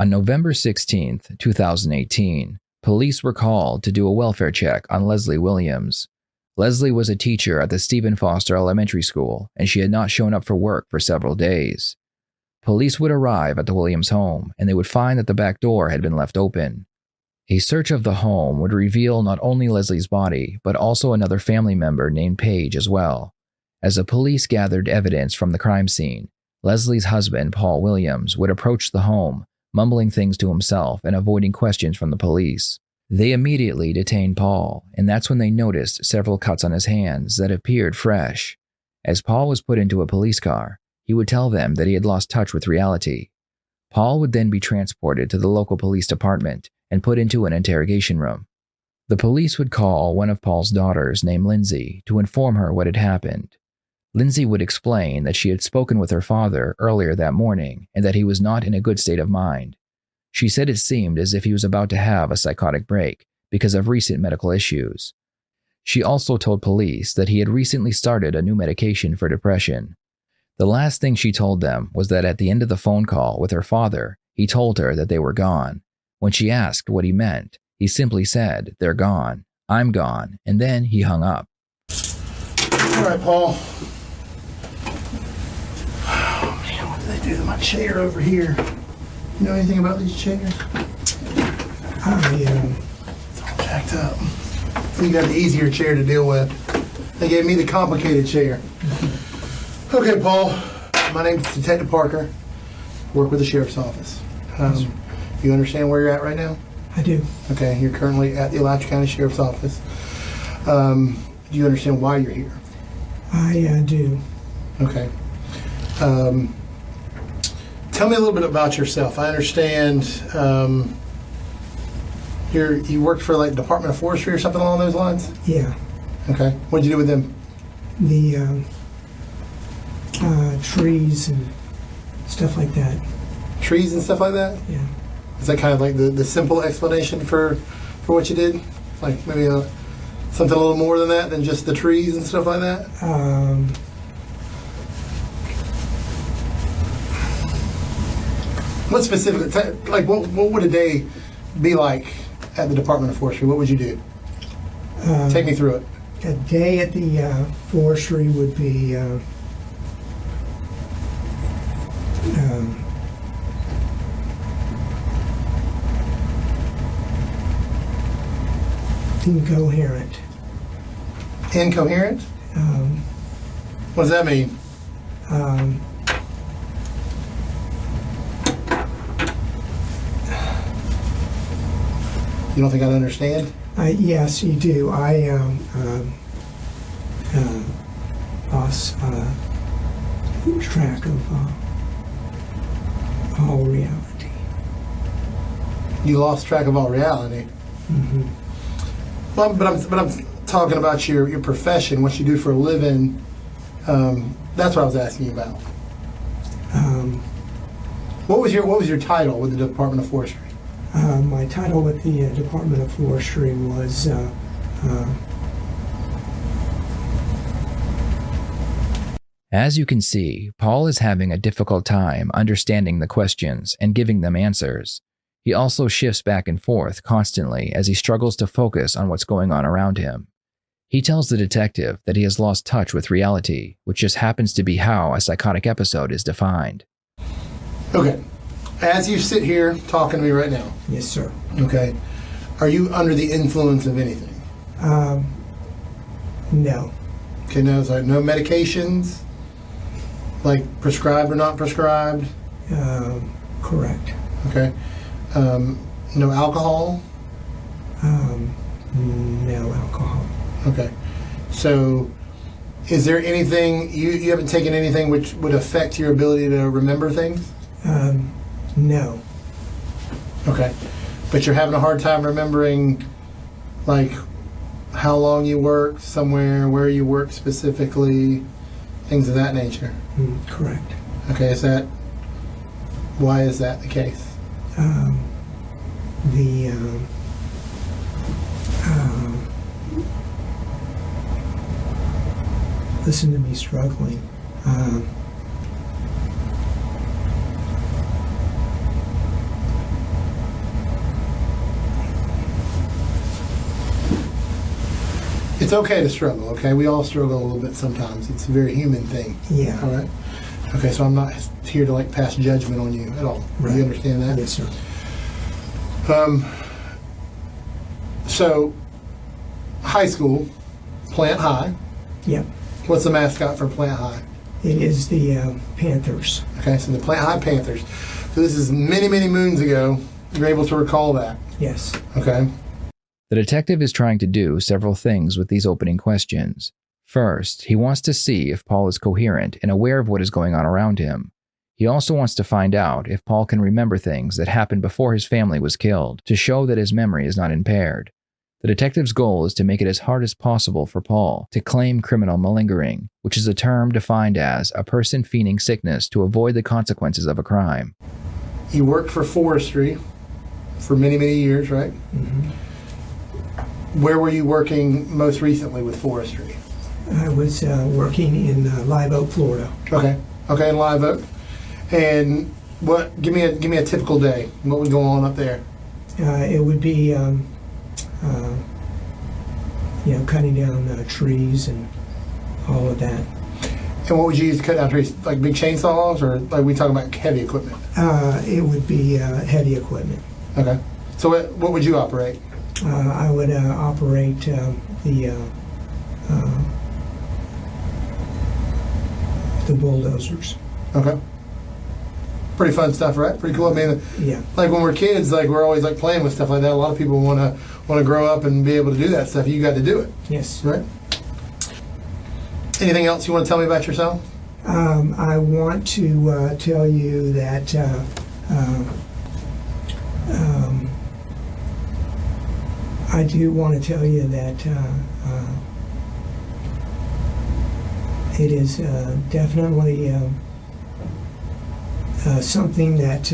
On November 16, 2018, police were called to do a welfare check on Leslie Williams. Leslie was a teacher at the Stephen Foster Elementary School, and she had not shown up for work for several days. Police would arrive at the Williams home, and they would find that the back door had been left open. A search of the home would reveal not only Leslie's body, but also another family member named Paige as well. As the police gathered evidence from the crime scene, Leslie's husband, Paul Williams, would approach the home, mumbling things to himself and avoiding questions from the police. They immediately detained Paul, and that's when they noticed several cuts on his hands that appeared fresh. As Paul was put into a police car, he would tell them that he had lost touch with reality. Paul would then be transported to the local police department and put into an interrogation room. The police would call one of Paul's daughters named Lindsay to inform her what had happened. Lindsay would explain that she had spoken with her father earlier that morning and that he was not in a good state of mind. She said it seemed as if he was about to have a psychotic break because of recent medical issues. She also told police that he had recently started a new medication for depression. The last thing she told them was that at the end of the phone call with her father, he told her that they were gone. When she asked what he meant, he simply said, "They're gone. I'm gone," and then he hung up. All right, Paul. Oh, man, what did they do to my chair over here? You know anything about these chairs? It's all jacked up. You got the easier chair to deal with. They gave me the complicated chair. Okay, Paul. My name's Detective Parker. Work with the Sheriff's Office. You understand where you're at right now? I do. Okay, you're currently at the Alachua County Sheriff's Office. Do you understand why you're here? I do. Okay. Tell me a little bit about yourself. I understand you worked for like Department of Forestry or something along those lines? Yeah. Okay. What did you do with them? The trees and stuff like that. Trees and stuff like that? Yeah. Is that kind of like the simple explanation for what you did? Like maybe something a little more than that, than just the trees and stuff like that? What specifically, like what would a day be like at the Department of Forestry? What would you do? Take me through it. A day at the forestry would be incoherent. Incoherent? What does that mean? You don't think I'd understand? Yes, you do. I lost track of all reality. You lost track of all reality? Mm-hmm. Well, but I'm talking about your profession, what you do for a living. That's what I was asking you about. What was your title with the Department of Forestry? My title with the Department of Forestry was As you can see, Paul is having a difficult time understanding the questions and giving them answers. He also shifts back and forth constantly as he struggles to focus on what's going on around him. He tells the detective that he has lost touch with reality, which just happens to be how a psychotic episode is defined. Okay. As you sit here talking to me right now. Yes, sir. Okay. Are you under the influence of anything? No. Okay, no, so no medications? Like prescribed or not prescribed? Correct. Okay. No alcohol? No alcohol. Okay. So, is there anything, you haven't taken anything which would affect your ability to remember things? No. Okay. But you're having a hard time remembering, like, how long you worked somewhere, where you worked specifically, things of that nature? Correct. Okay, why is that the case? Listen to me struggling. It's okay to struggle, okay? We all struggle a little bit sometimes. It's a very human thing. Yeah. All right? Okay, so I'm not here to, like, pass judgment on you at all. Right. You understand that? Yes, sir. So, high school, Plant High. Yep. What's the mascot for Plant High? It is the Panthers. Okay, so the Plant High Panthers. So this is many, many moons ago. You're able to recall that. Yes. Okay. The detective is trying to do several things with these opening questions. First, he wants to see if Paul is coherent and aware of what is going on around him. He also wants to find out if Paul can remember things that happened before his family was killed, to show that his memory is not impaired. The detective's goal is to make it as hard as possible for Paul to claim criminal malingering, which is a term defined as a person feigning sickness to avoid the consequences of a crime. You worked for forestry for many, many years, right? Mm-hmm. Where were you working most recently with forestry? I was working in Live Oak, Florida. Okay. Okay, in Live Oak. And what? Give me a typical day. What would go on up there? It would be, cutting down trees and all of that. And what would you use to cut down trees? Like big chainsaws, or like we talking about heavy equipment? It would be heavy equipment. Okay. So what would you operate? I would operate the bulldozers. Okay. Pretty fun stuff, right? Pretty cool. I mean, Yeah. like when we're kids, like we're always like playing with stuff like that. A lot of people want to grow up and be able to do that stuff. You got to do it, Yes. right? Anything else you want to tell me about yourself? I want to tell you that I do want to tell you that it is definitely something that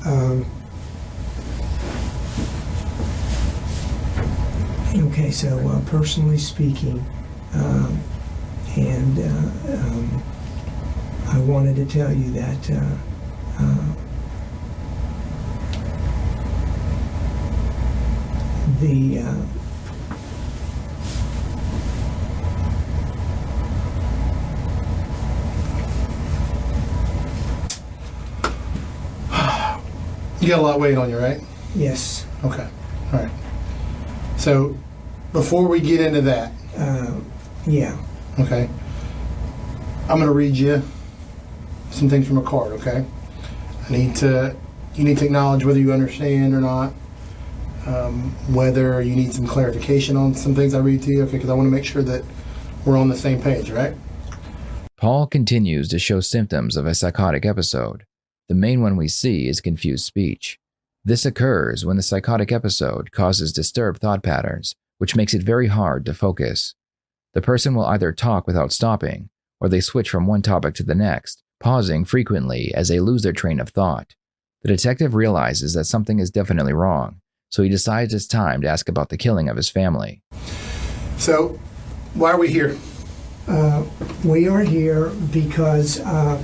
okay, so personally speaking, and I wanted to tell you that the You got a lot of weight on you, right? yes, Okay. All right. So before we get into that, yeah, okay, I'm going to read you some things from a card, okay? You need to acknowledge whether you understand or not, whether you need some clarification on some things I read to you, okay, because I want to make sure that we're on the same page, right? Paul continues to show symptoms of a psychotic episode. The main one we see is confused speech. This occurs when the psychotic episode causes disturbed thought patterns, which makes it very hard to focus. The person will either talk without stopping, or they switch from one topic to the next, pausing frequently as they lose their train of thought. The detective realizes that something is definitely wrong, so he decides it's time to ask about the killing of his family. So why are we here? we are here because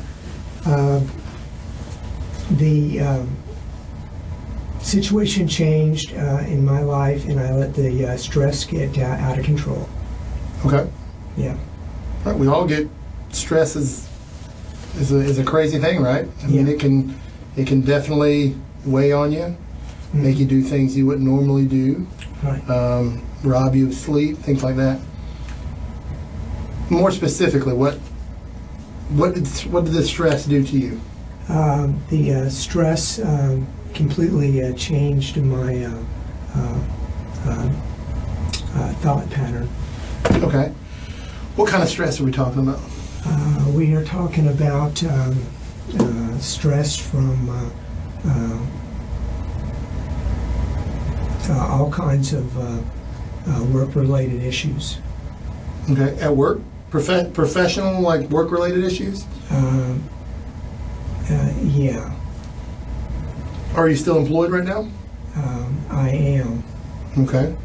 the situation changed in my life, and I let the stress get out of control. Okay. Yeah. Right, we all get stress is a crazy thing, right? I mean, Yeah. it can definitely weigh on you, make you do things you wouldn't normally do, Right. rob you of sleep, things like that. More specifically, what did the stress do to you? The stress completely changed my thought pattern. Okay. What kind of stress are we talking about? We are talking about stress from all kinds of work-related issues. Okay. At work? Professional, like work-related issues? Yeah, Are you still employed right now? I am. Okay.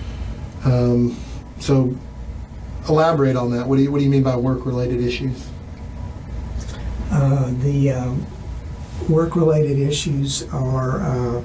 So elaborate on that. What do you mean by work-related issues? The work-related issues are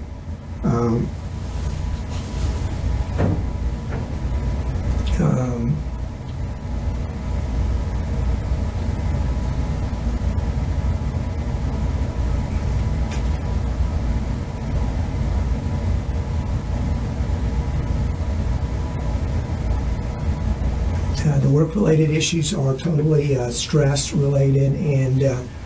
The work-related issues are totally stress-related, and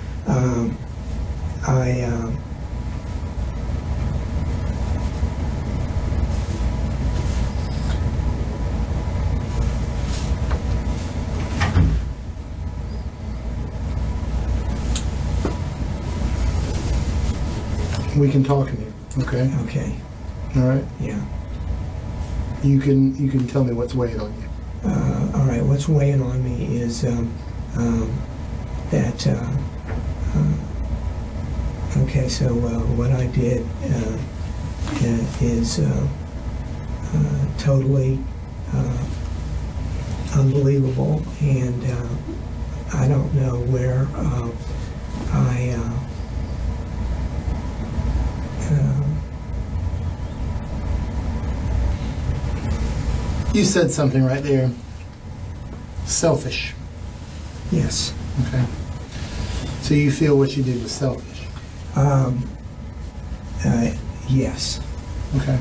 We can talk in here, okay? okay, All right? yeah. You can tell me what's weighing on you. All right, what's weighing on me is that, okay, so what I did is totally unbelievable, and I don't know where You said something right there. Selfish. yes. Okay. So you feel what you did was selfish. Yes. Okay.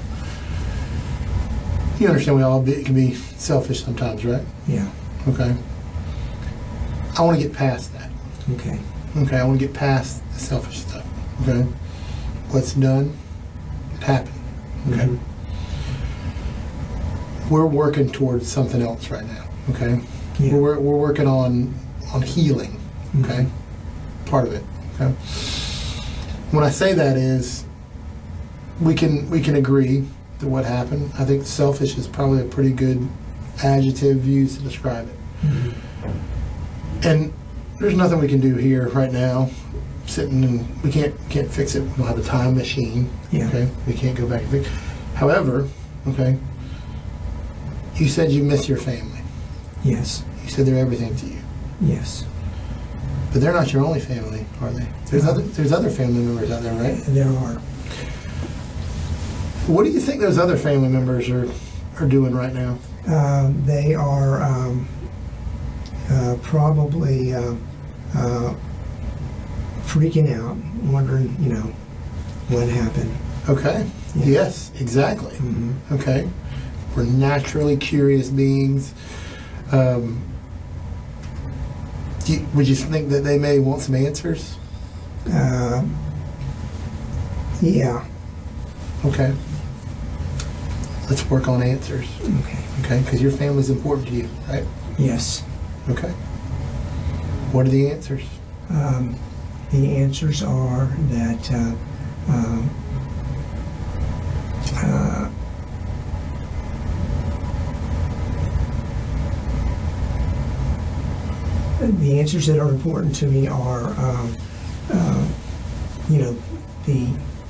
You understand can be selfish sometimes, right? Yeah. Okay. I want to get past that. Okay. Okay, I want to get past the selfish stuff. Okay. What's done, it happened. Okay. Mhm. We're working towards something else right now. Okay. Yeah. We're working on healing. Okay. Part of it. Okay. When I say that is, we can agree to what happened. I think selfish is probably a pretty good adjective used to describe it. Mhm. And there's nothing we can do here right now. Sitting and we can't fix it. We don't have a time machine. Yeah. Okay. We can't go back and fix. However, okay. You said you miss your family. Yes. You said they're everything to you. Yes. But they're not your only family, are they? There's other family members out there, right? There are. What do you think those other family members are doing right now? They are probably freaking out, wondering, what happened. Okay. Yeah. Yes, exactly. Mhm. Okay. We're naturally curious beings. Would you think that they may want some answers? Yeah. Okay. Let's work on answers. Okay. Okay, because your family's important to you, right? Yes. Okay. What are the answers? The answers are that the answers that are important to me are, the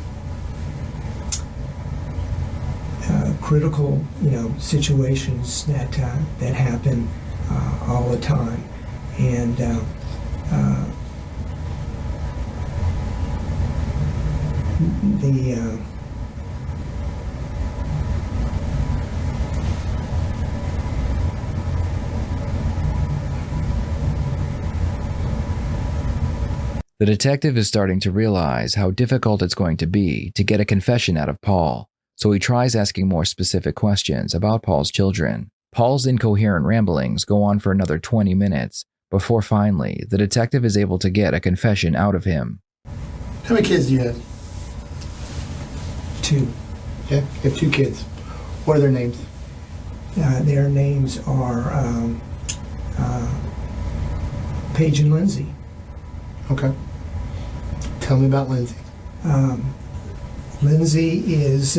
critical, situations that happen all the time, and the The detective is starting to realize how difficult it's going to be to get a confession out of Paul, so he tries asking more specific questions about Paul's children. Paul's incoherent ramblings go on for another 20 minutes before finally the detective is able to get a confession out of him. How many kids do you have? 2. Yeah, you have 2 kids. What are their names? Their names are Paige and Lindsay. Okay. Tell me about Lindsay. Lindsay is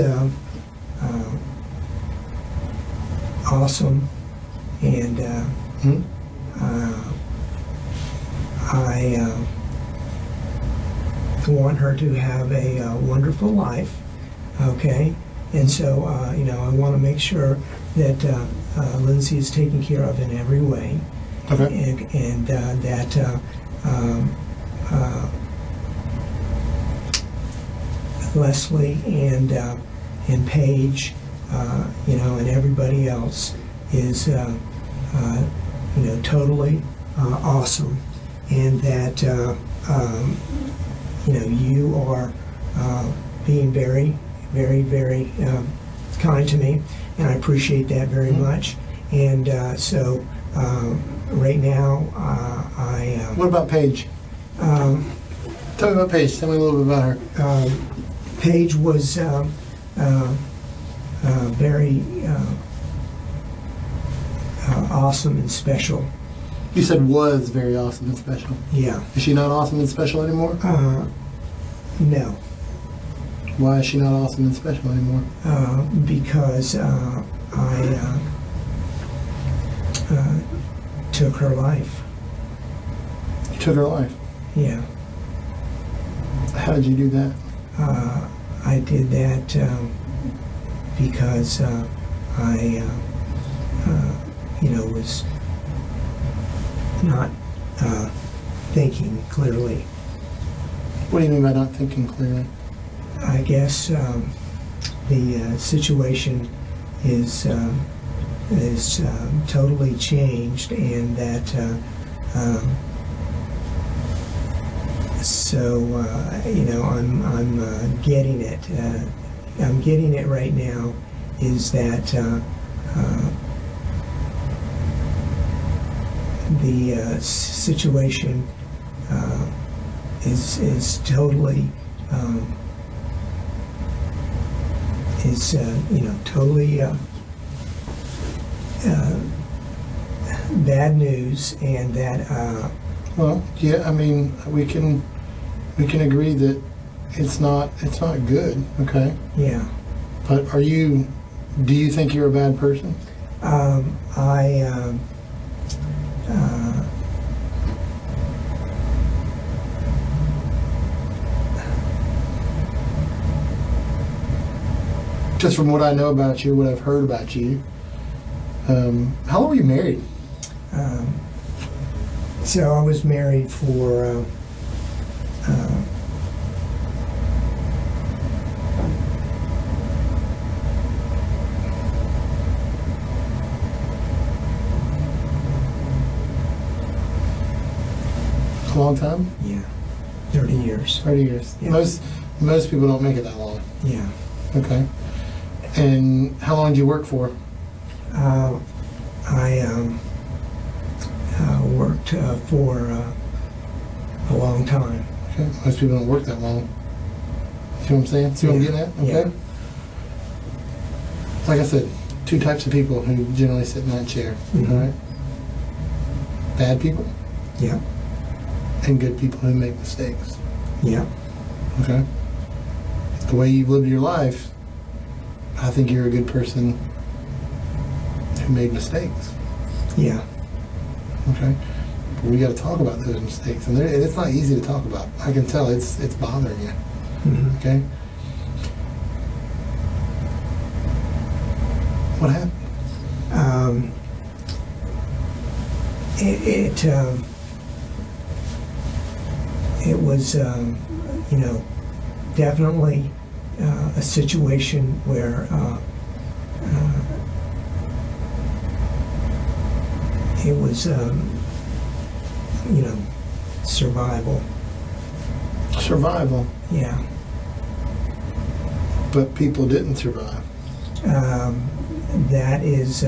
awesome, and I want her to have a wonderful life, okay? And so, I want to make sure that Lindsay is taken care of in every way, Okay. and that Leslie and Paige, and everybody else is, totally awesome, and that you are being very, very, very kind to me, and I appreciate that very much. And so Right now, What about Paige? Tell me about Paige. Tell me a little bit about her. Paige was very awesome and special. You said was very awesome and special. Yeah. Is she not awesome and special anymore? No. Why is she not awesome and special anymore? Because I took her life. You took her life. Yeah. How did you do that? I did that because I, was not thinking clearly. What do you mean by not thinking clearly? I guess the situation is totally changed, and that I'm getting it. I'm getting it right now. Is that the situation is totally totally bad news, and that Well, yeah. I mean, we can agree that it's not good. Okay. yeah. But do you think you're a bad person? Just from what I know about you, what I've heard about you, how long were you married? So I was married for A long time? 30 years. 30 years. Yeah. Most people don't make it that long. Yeah. Okay. And how long did you work for? I worked for a long time. Okay. Most people don't work that long. See what I'm saying? See what I'm getting at? Okay. Yeah. Like I said, two types of people who generally sit in that chair. Mhm. All right. Bad people Yeah. and good people who make mistakes. Yeah. Okay. The way you've lived your life, I think you're a good person who made mistakes. Yeah. Okay. But we got to talk about those mistakes, and it's not easy to talk about. I can tell it's bothering you. Mhm. Okay. What happened? It was definitely a situation where it was survival. Survival. Yeah. But people didn't survive. That is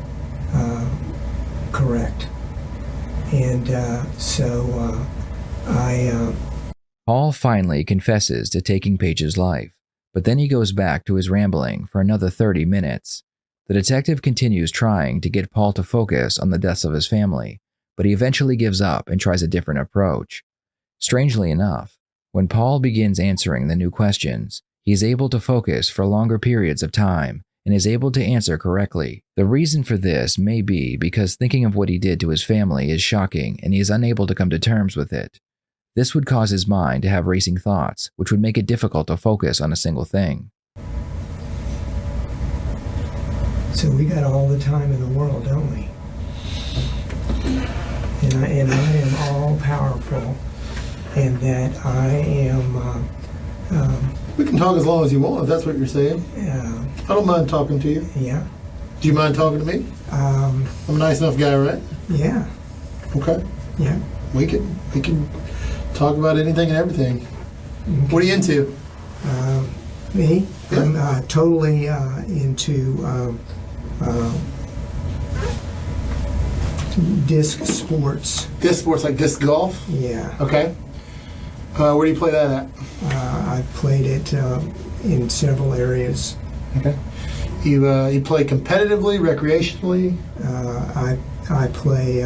correct. And so I... Paul finally confesses to taking Paige's life, but then he goes back to his rambling for another 30 minutes. The detective continues trying to get Paul to focus on the deaths of his family, but he eventually gives up and tries a different approach. Strangely enough, when Paul begins answering the new questions, he is able to focus for longer periods of time and is able to answer correctly. The reason for this may be because thinking of what he did to his family is shocking and he is unable to come to terms with it. This would cause his mind to have racing thoughts, which would make it difficult to focus on a single thing. So we got all the time in the world, don't we? And I am all powerful, and that I am. We can talk as long as you want, if that's what you're saying. I don't mind talking to you. Yeah. Do you mind talking to me? I'm a nice enough guy, right? Yeah. Okay. Yeah. We can talk about anything and everything. Okay. What are you into? Me? Yeah. I'm totally into disc sports. Disc sports, like disc golf? Yeah. Okay. Where do you play that at? I've played it in several areas. Okay. You play competitively, recreationally? I play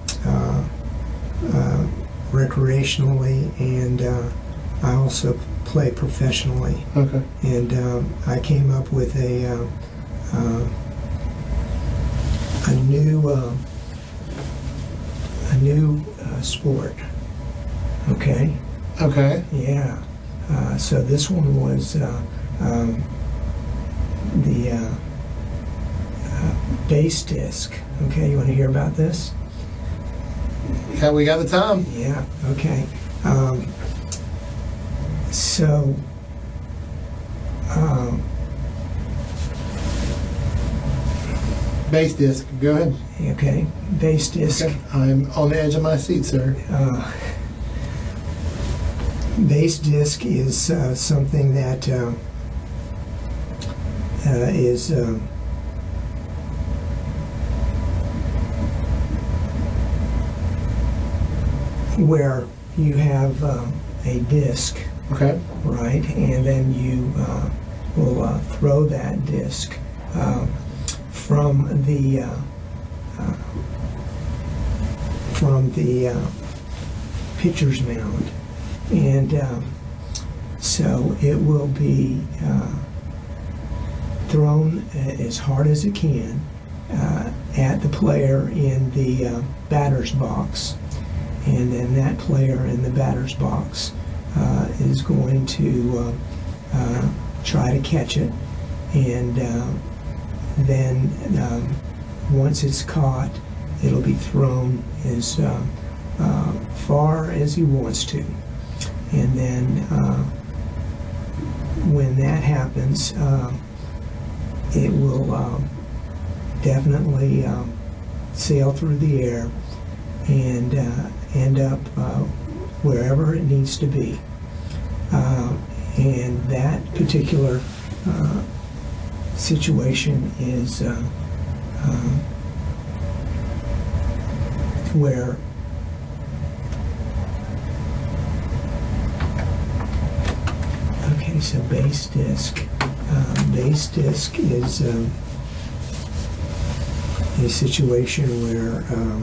recreationally, and I also play professionally. Okay. And I came up with a new sport. Okay. Okay. Yeah. So this one was the base disc. Okay, you want to hear about this? Yeah, we got the time. Yeah. Okay. So. Base disc. Go ahead. Okay. Base disc. Okay. I'm on the edge of my seat, sir. Base disc is something that is where you have a disc, Okay. right, and then you will throw that disc from the pitcher's mound. And so it will be thrown as hard as it can at the player in the batter's box. And then that player in the batter's box is going to try to catch it. And then once it's caught, it'll be thrown as far as he wants to. And then when that happens, it will definitely sail through the air and end up wherever it needs to be. And that particular situation is where so base disc. Base disc is a situation where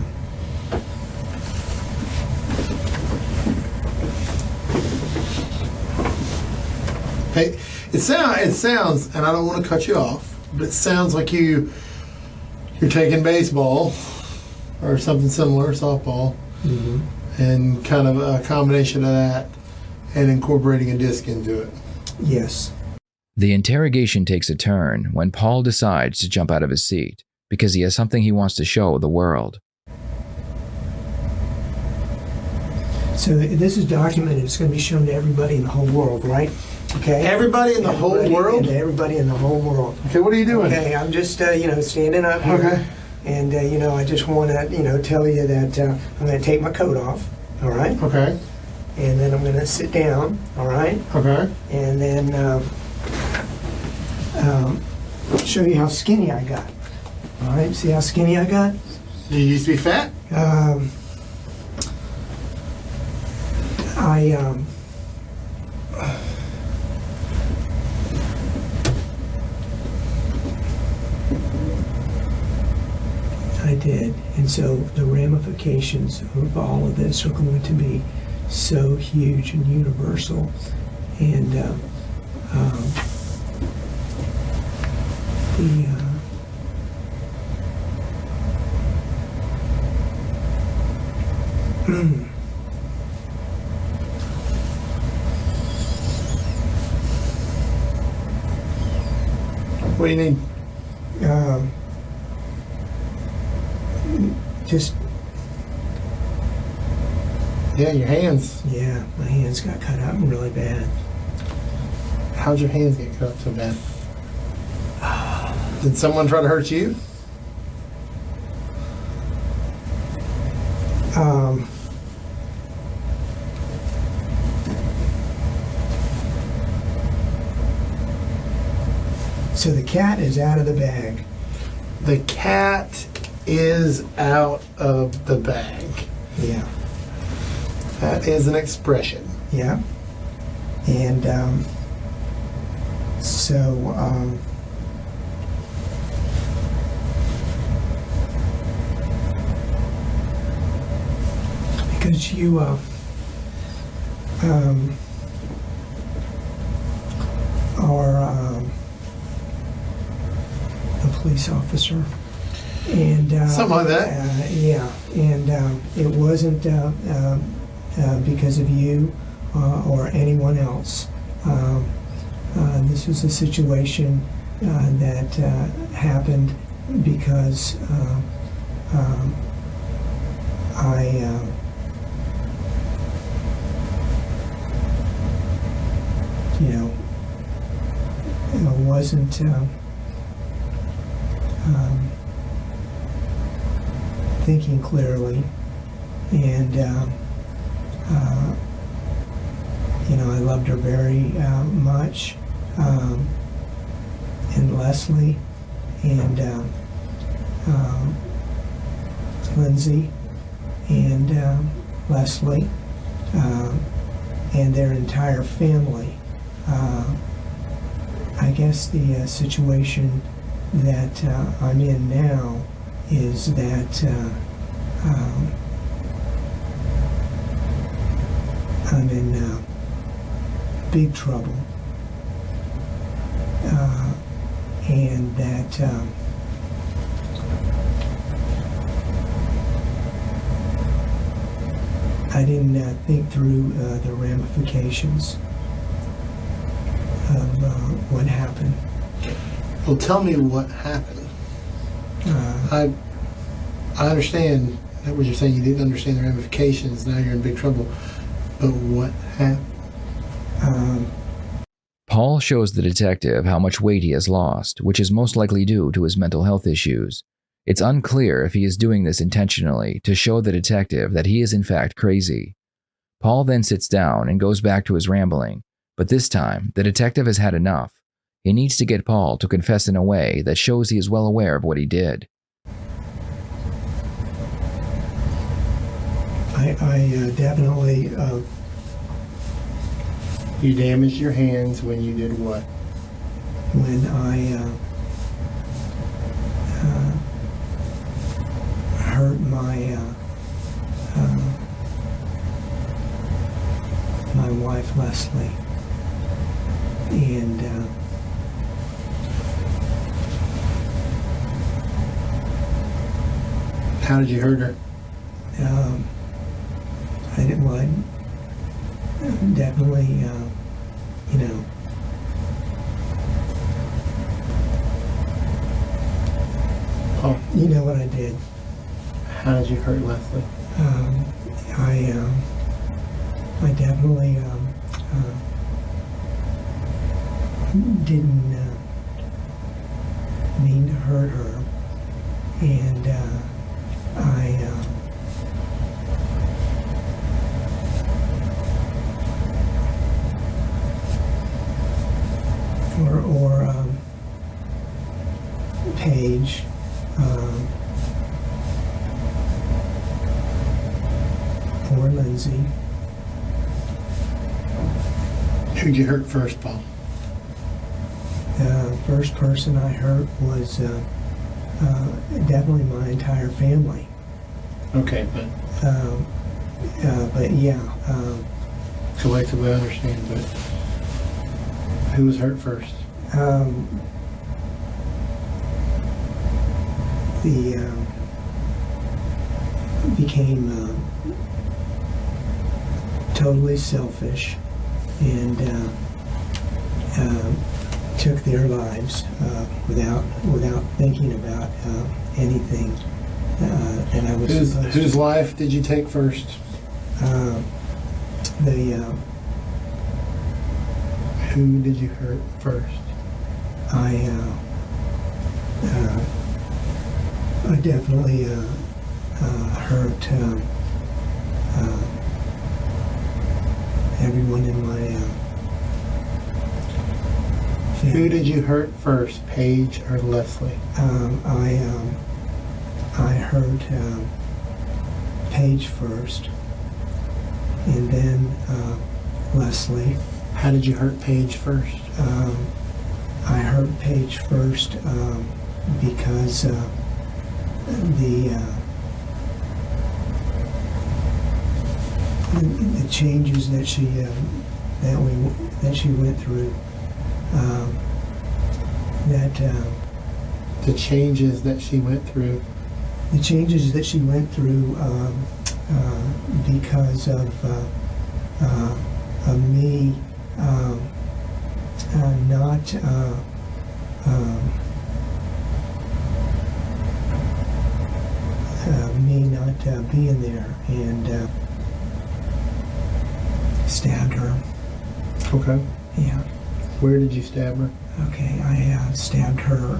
Hey, it sounds, and I don't want to cut you off, but it sounds like you're taking baseball or something similar, softball, mm-hmm. and kind of a combination of that and incorporating a disc into it. Yes. The interrogation takes a turn when Paul decides to jump out of his seat because he has something he wants to show the world. So this is documented. It's going to be shown to everybody in the whole world, right? Okay. Everybody in the whole world? And everybody in the whole world. Okay, what are you doing? Okay, I'm just, standing up here. Okay. And, I just want to, tell you that I'm going to take my coat off, all right? Okay. And then I'm going to sit down, all right? Okay. And then show you how skinny I got. All right, see how skinny I got? You used to be fat? I did. And so the ramifications of all of this are going to be so huge and universal. And What do you need? just, Yeah, your hands. yeah, my hands got cut up really bad. How'd your hands get cut up so bad? Did someone try to hurt you? So the cat is out of the bag. The cat is out of the bag. Yeah. That is an expression. Yeah. And so because you are a police officer, and Something like that. yeah, and it wasn't because of you or anyone else. This was a situation that happened because I wasn't thinking clearly, and I loved her very much, and Leslie, and Lindsay, and Leslie, and their entire family. I guess the situation that I'm in now is that I'm in big trouble, and that I didn't think through the ramifications of what happened. Well, tell me what happened. I understand that what you're saying. You didn't understand the ramifications. Now you're in big trouble. But what happened? Paul shows the detective how much weight he has lost, which is most likely due to his mental health issues. It's unclear if he is doing this intentionally to show the detective that he is in fact crazy. Paul then sits down and goes back to his rambling, but this time the detective has had enough. He needs to get Paul to confess in a way that shows he is well aware of what he did. I definitely... You damaged your hands when you did what? when I hurt my wife Leslie, and How did you hurt her? I didn't. Well, I definitely, Oh, you know what I did. how did you hurt Leslie? I definitely didn't mean to hurt her, and or Paige, or Lindsay. Who'd you hurt first, Paul? The first person I hurt was definitely my entire family. Okay, but But yeah, collectively I understand, but who was hurt first? Became totally selfish and took their lives without thinking about anything that I was supposed to. Whose life did you take first? Who did you hurt first? I definitely hurt everyone in my family. Who did you hurt first, Paige or Leslie? I hurt Paige first, and then Leslie. How did you hurt Paige first? I hurt Paige first because the changes that she went through. The changes that she went through. The changes that she went through because of me not being there, and stabbed her. Okay. Yeah. Where did you stab her? Okay, I stabbed her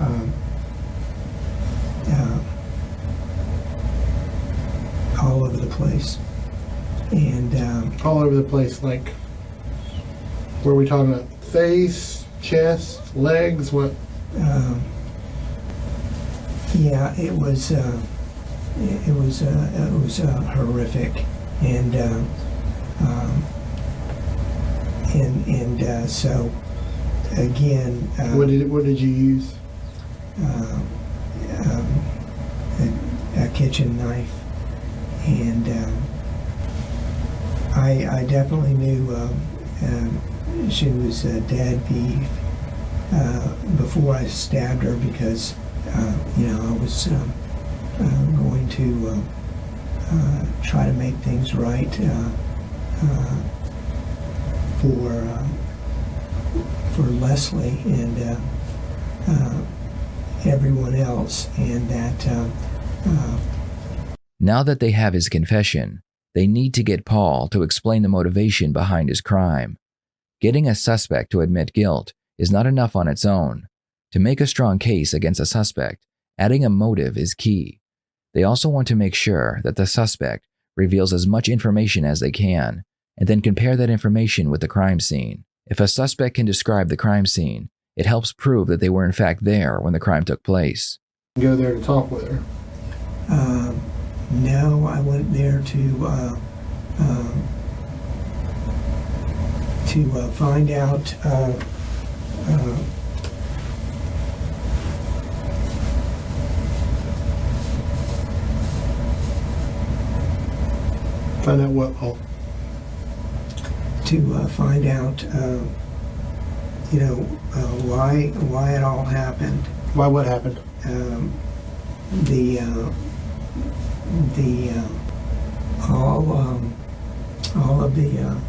all over the place, and All over the place, like, where are we talking about? Face, chest, legs, what? yeah, it was horrific, and so again, What did you use? A kitchen knife, and I definitely knew she was dead before I stabbed her, because I was going to try to make things right for Leslie and everyone else, and that Now that they have his confession, they need to get Paul to explain the motivation behind his crime. Getting a suspect to admit guilt is not enough on its own. To make a strong case against a suspect, adding a motive is key. They also want to make sure that the suspect reveals as much information as they can, and then compare that information with the crime scene. If a suspect can describe the crime scene, it helps prove that they were in fact there when the crime took place. Go there to talk with her. No, I went there to find out Find out what, Paul? To find out, why it all happened. Why what happened? All of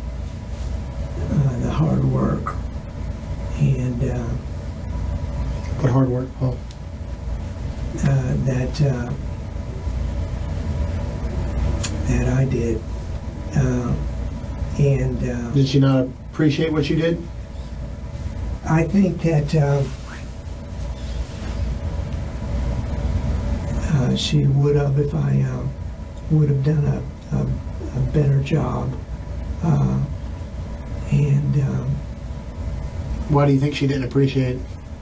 the hard work, and What hard work, Paul? that I did, and Did she not appreciate what you did? I think that she would have if I would have done a better job, and Why do you think she didn't appreciate it?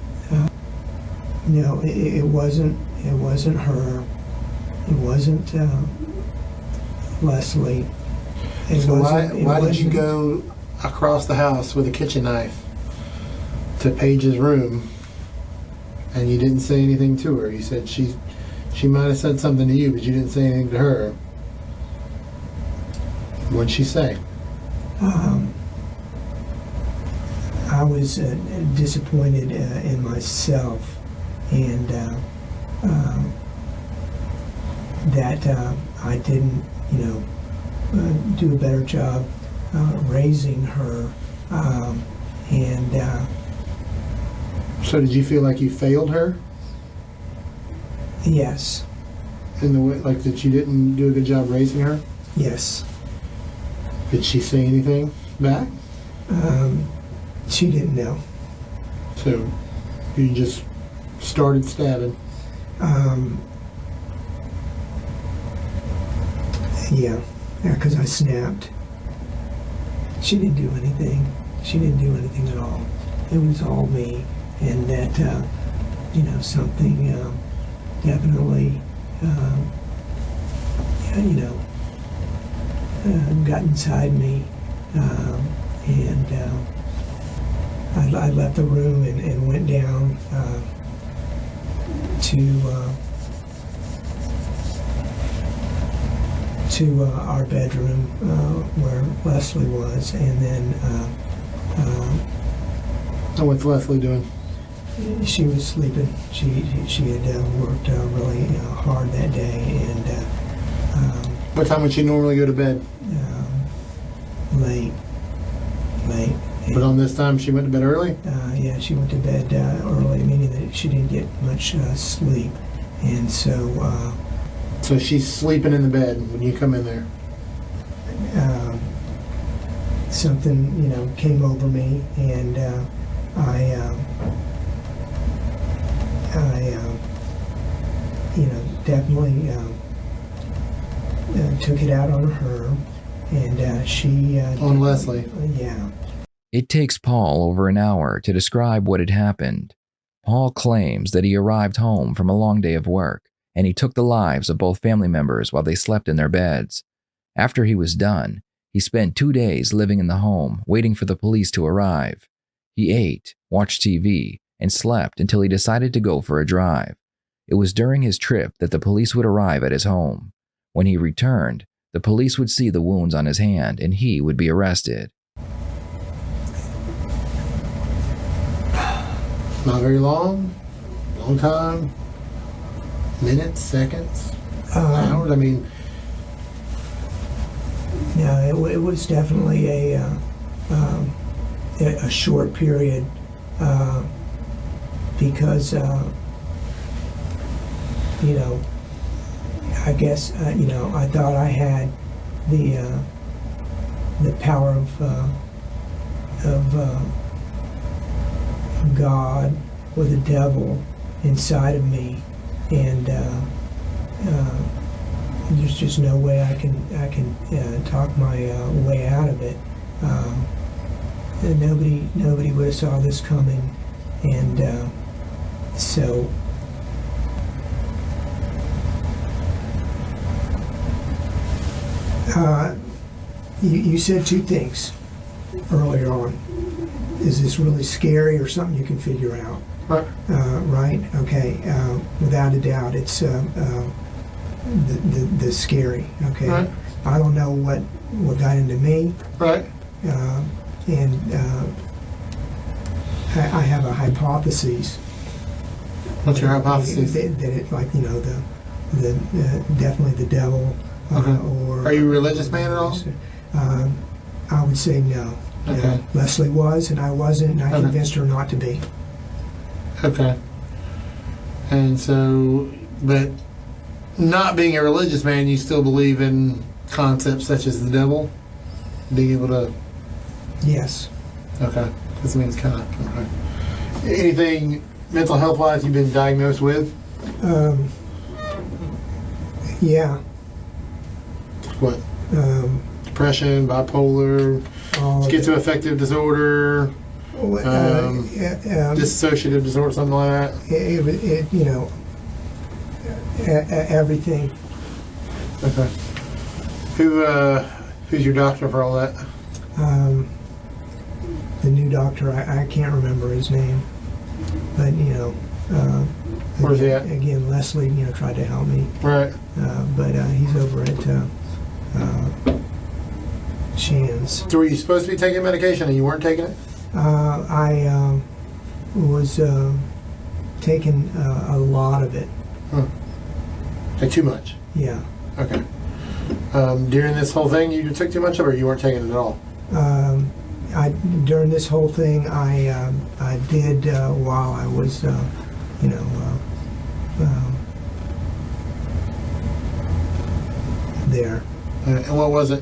it wasn't her, it wasn't Leslie. So why did you go across the house with a kitchen knife to Paige's room and you didn't say anything to her? You said she might have said something to you, but you didn't say anything to her. What'd she say? I was disappointed in myself, and that I didn't, do a better job raising her, and So did you feel like you failed her yes, in the way, like that you didn't do a good job raising her? yes. Did she say anything back? She didn't know. So you just started stabbing. Yeah, because I snapped. She didn't do anything. She didn't do anything at all. It was all me, and that something definitely got inside me, and I left the room and went down to our bedroom where Leslie was, and then And what's Leslie doing? she was sleeping. She had worked really hard that day, and What time would she normally go to bed? late. But on this time, she went to bed early? Yeah, she went to bed early, meaning that she didn't get much sleep, and so So she's sleeping in the bed when you come in there. something came over me, and I definitely took it out on her, and she On Leslie? Yeah. It takes Paul over an hour to describe what had happened. Paul claims that he arrived home from a long day of work, and he took the lives of both family members while they slept in their beds. After he was done, he spent 2 days living in the home, waiting for the police to arrive. He ate, watched TV, and slept until he decided to go for a drive. It was during his trip that the police would arrive at his home. When he returned, the police would see the wounds on his hand and he would be arrested. Not very long? Long time? Minutes? Seconds? Hours? I mean, No, it was definitely a short period because I guess I thought I had the power of God or the devil inside of me, and there's just no way I can talk my way out of it. And nobody would have saw this coming, and so. You said two things earlier on. Is this really scary or something you can figure out? right. Right? Okay. Without a doubt, it's the scary. Okay. Right. I don't know what got into me, Right. and I have a hypothesis. What's your hypothesis? That it, the definitely the devil. Okay. Or Are you a religious man at all? I would say no. Okay. Leslie was, and I wasn't, and I Okay. convinced her not to be. Okay. And so, but not being a religious man, you still believe in concepts such as the devil? Being able to... Yes. Okay. This means kind of... Okay. Anything mental health-wise you've been diagnosed with? Yeah. What? Depression, bipolar, All of it. schizoaffective disorder, dissociative disorder, something like that? Everything. Okay. Who's your doctor for all that? The new doctor, I can't remember his name, but Where's he at? Again, Leslie, tried to help me, Right. but he's over at Shands. So were you supposed to be taking medication and you weren't taking it? I was taking a lot of it. Like too much? Yeah. Okay. During this whole thing, you took too much of it or you weren't taking it at all? During this whole thing, I did while I was, there. And what was it?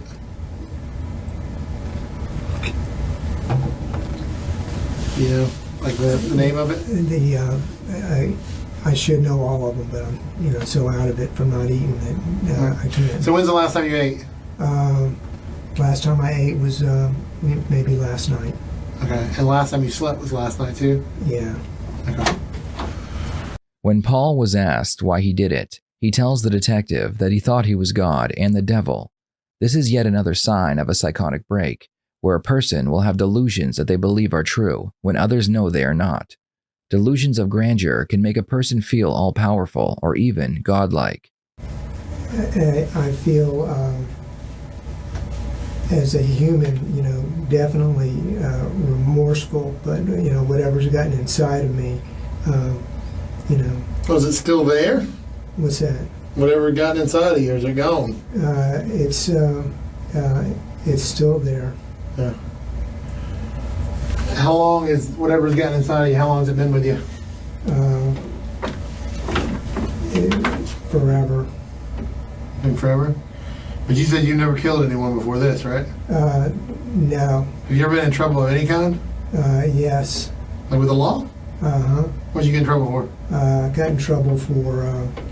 You know, like the name of it? I should know all of them, but I'm so out of it from not eating that I can't. So when's the last time you ate? Last time I ate was maybe last night. Okay. And last time you slept was last night too? Yeah. Okay. When Paul was asked why he did it, He tells the detective that he thought he was God and the devil. This is yet another sign of a psychotic break, where a person will have delusions that they believe are true when others know they are not. Delusions of grandeur can make a person feel all-powerful or even godlike. I feel as a human, definitely remorseful, but, whatever's gotten inside of me, Was it still there? What's that? Whatever got inside of you, is it gone? It's still there. Yeah. How long is whatever's gotten inside of you, how long has it been with you? Forever. Been forever? But you said you never killed anyone before this, right? No. Have you ever been in trouble of any kind? Yes. Like with the law? Uh-huh. What'd you get in trouble for? Got in trouble for,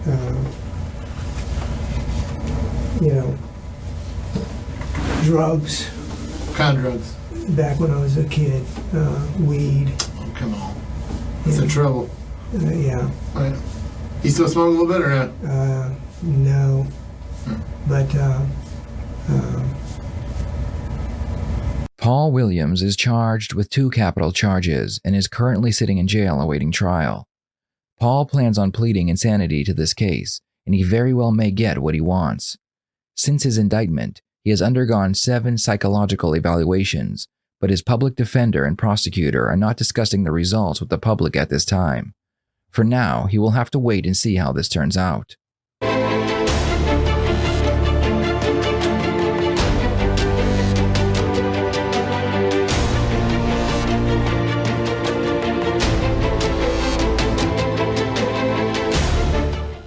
drugs. What kind of drugs? Back when I was a kid, weed. Oh, come on. That's in trouble. Yeah. Right. You still smoke a little bit or not? No. But, Paul Williams is charged with 2 capital charges and is currently sitting in jail awaiting trial. Paul plans on pleading insanity to this case, and he very well may get what he wants. Since his indictment, he has undergone 7 psychological evaluations, but his public defender and prosecutor are not discussing the results with the public at this time. For now, he will have to wait and see how this turns out.